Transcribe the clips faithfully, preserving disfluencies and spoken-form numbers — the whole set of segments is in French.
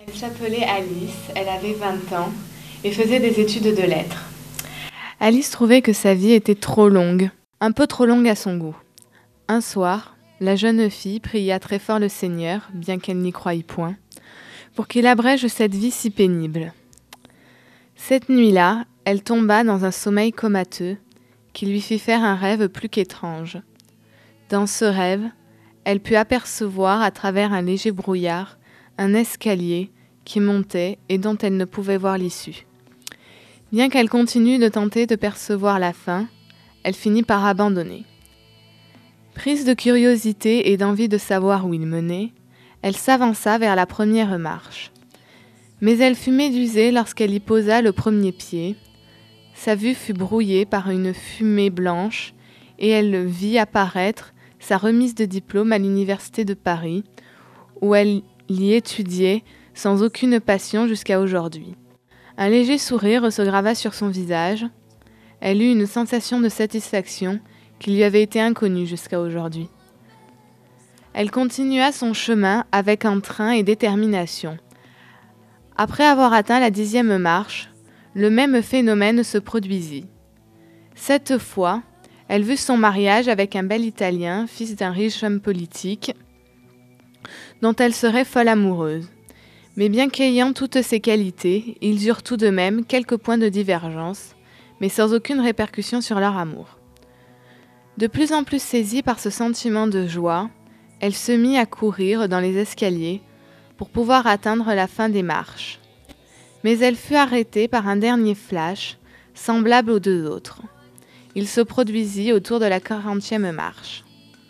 Elle s'appelait Alice, elle avait vingt ans et faisait des études de lettres. Alice trouvait que sa vie était trop longue, un peu trop longue à son goût. Un soir, la jeune fille pria très fort le Seigneur, bien qu'elle n'y croyait point, pour qu'il abrège cette vie si pénible. Cette nuit-là, elle tomba dans un sommeil comateux qui lui fit faire un rêve plus qu'étrange. Dans ce rêve, elle put apercevoir à travers un léger brouillard un escalier qui montait et dont elle ne pouvait voir l'issue. Bien qu'elle continue de tenter de percevoir la fin, elle finit par abandonner. Prise de curiosité et d'envie de savoir où il menait, elle s'avança vers la première marche. Mais elle fut médusée lorsqu'elle y posa le premier pied. Sa vue fut brouillée par une fumée blanche et elle vit apparaître sa remise de diplôme à l'université de Paris, où elle l'y étudiait sans aucune passion jusqu'à aujourd'hui. Un léger sourire se grava sur son visage. Elle eut une sensation de satisfaction qui lui avait été inconnue jusqu'à aujourd'hui. Elle continua son chemin avec entrain et détermination. Après avoir atteint la dixième marche, le même phénomène se produisit. Cette fois, elle vit son mariage avec un bel Italien, fils d'un riche homme politique, dont elle serait folle amoureuse. Mais bien qu'ayant toutes ces qualités, ils eurent tout de même quelques points de divergence, mais sans aucune répercussion sur leur amour. De plus en plus saisie par ce sentiment de joie, elle se mit à courir dans les escaliers pour pouvoir atteindre la fin des marches. Mais elle fut arrêtée par un dernier flash, semblable aux deux autres. Il se produisit autour de la quarantième marche.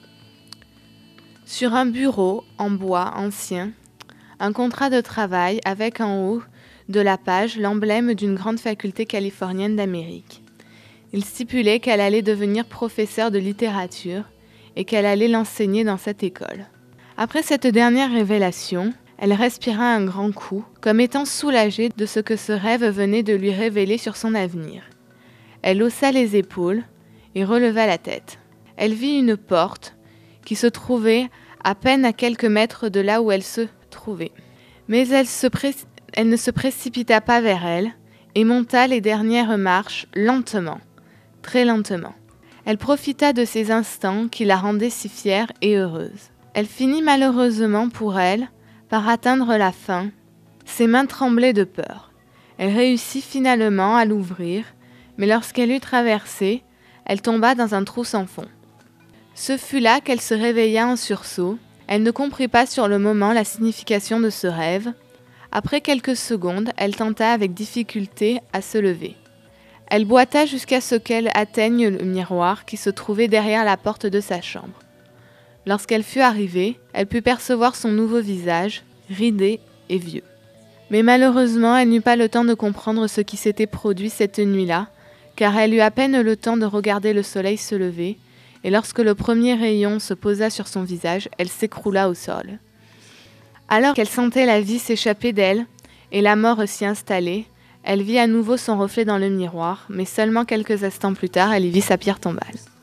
Sur un bureau en bois ancien, un contrat de travail avec en haut de la page l'emblème d'une grande faculté californienne d'Amérique. Il stipulait qu'elle allait devenir professeure de littérature et qu'elle allait l'enseigner dans cette école. Après cette dernière révélation, elle respira un grand coup, comme étant soulagée de ce que ce rêve venait de lui révéler sur son avenir. Elle haussa les épaules et releva la tête. Elle vit une porte qui se trouvait à peine à quelques mètres de là où elle se trouvait. Mais elle, se pré- elle ne se précipita pas vers elle et monta les dernières marches lentement, très lentement. Elle profita de ces instants qui la rendaient si fière et heureuse. Elle finit malheureusement pour elle par atteindre la fin. Ses mains tremblaient de peur. Elle réussit finalement à l'ouvrir, mais lorsqu'elle eut traversé, elle tomba dans un trou sans fond. Ce fut là qu'elle se réveilla en sursaut. Elle ne comprit pas sur le moment la signification de ce rêve. Après quelques secondes, elle tenta avec difficulté à se lever. Elle boita jusqu'à ce qu'elle atteigne le miroir qui se trouvait derrière la porte de sa chambre. Lorsqu'elle fut arrivée, elle put percevoir son nouveau visage, ridé et vieux. Mais malheureusement, elle n'eut pas le temps de comprendre ce qui s'était produit cette nuit-là, car elle eut à peine le temps de regarder le soleil se lever, et lorsque le premier rayon se posa sur son visage, elle s'écroula au sol. Alors qu'elle sentait la vie s'échapper d'elle et la mort s'y installer, elle vit à nouveau son reflet dans le miroir, mais seulement quelques instants plus tard, elle y vit sa pierre tombale.